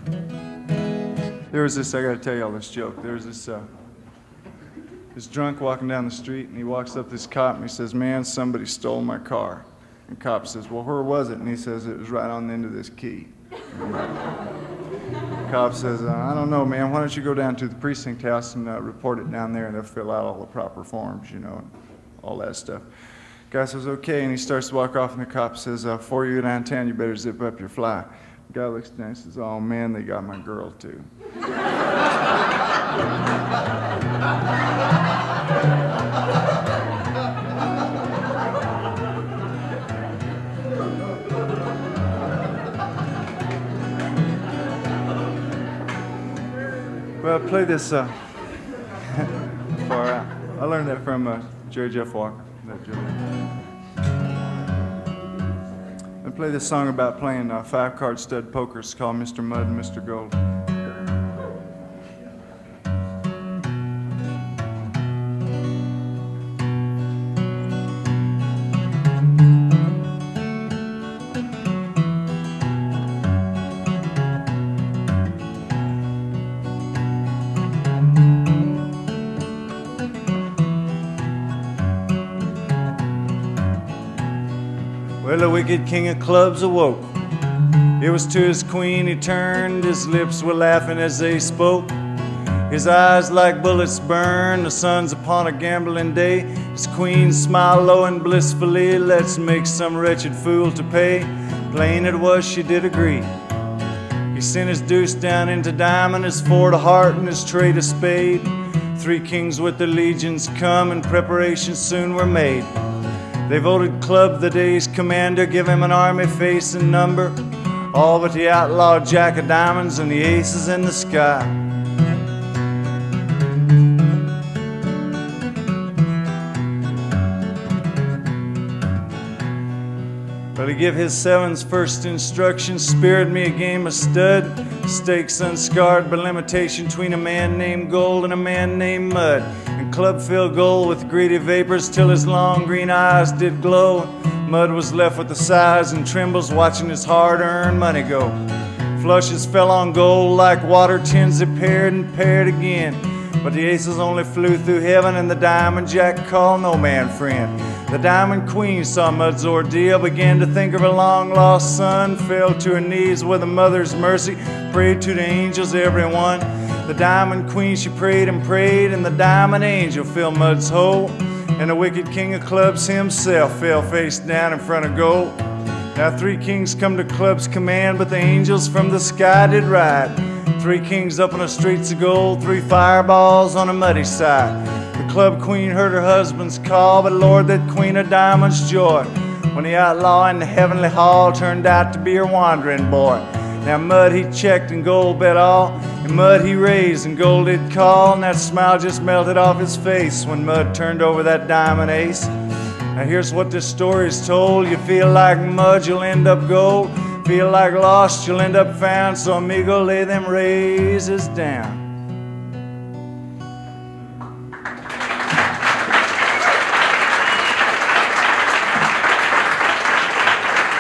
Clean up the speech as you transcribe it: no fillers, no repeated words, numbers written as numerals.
There was this, I gotta tell y'all this joke. There was this drunk walking down the street, and he walks up to this cop and he says, "Man, somebody stole my car." And cop says, "Well, where was it?" And he says, "It was right on the end of this key." Cop says, "I don't know, man. Why don't you go down to the precinct house and report it down there, and they'll fill out all the proper forms, you know, and all that stuff." Guy says, "Okay," and he starts to walk off, and the cop says, "Before you go downtown, you better zip up your fly." The guy looks down and says, "Oh man, they got my girl too." Well, I play this far out. I learned that from Jerry Jeff Walker. I play this song about playing 5-card stud poker. It's called Mr. Mud and Mr. Gold. Well, the wicked king of clubs awoke. It was to his queen he turned. His lips were laughing as they spoke. His eyes like bullets burn. The sun's upon a gambling day. His queen smiled low and blissfully. "Let's make some wretched fool to pay." Plain it was she did agree. He sent his deuce down into diamond, his 4 to heart, and his trade a spade. 3 kings with their legions come, and preparations soon were made. They voted Club the day's commander, give him an army face and number, all but the outlaw Jack of Diamonds and the aces in the sky. But he give his 7's first instruction, spared me a game of stud, stakes unscarred by limitation between a man named Gold and a man named Mud. And Club filled Gold with greedy vapors till his long green eyes did glow. Mud was left with the sighs and trembles, watching his hard-earned money go. Flushes fell on Gold like water, tens that paired and paired again. But the aces only flew through heaven, and the Diamond Jack called no man friend. The Diamond Queen saw Mud's ordeal, began to think of her long-lost son, fell to her knees with a mother's mercy, prayed to the angels, everyone. The Diamond Queen, she prayed and prayed, and the Diamond Angel filled Mud's hole. And the wicked king of clubs himself fell face down in front of Gold. Now 3 kings come to Club's command, but the angels from the sky did ride. 3 kings up on the streets of Gold, 3 fireballs on a muddy side. The Club Queen heard her husband's call, but Lord, that Queen of Diamonds' joy, when the outlaw in the heavenly hall turned out to be her wandering boy. Now Mud he checked and Gold bet all, and Mud he raised and Gold did call, and that smile just melted off his face when Mud turned over that diamond ace. Now here's what this story's told. You feel like Mud, you'll end up Gold. Feel like lost, you'll end up found. So amigo, lay them razors down.